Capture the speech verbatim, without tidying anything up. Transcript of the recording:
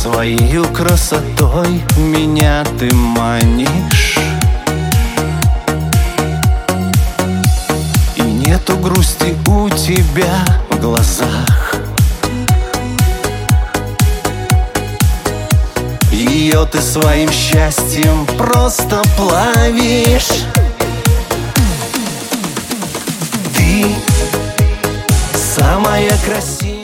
Своею красотой меня ты манишь, и нету грусти у тебя в глазах. Ее ты своим счастьем просто плавишь. Ты самая красивая.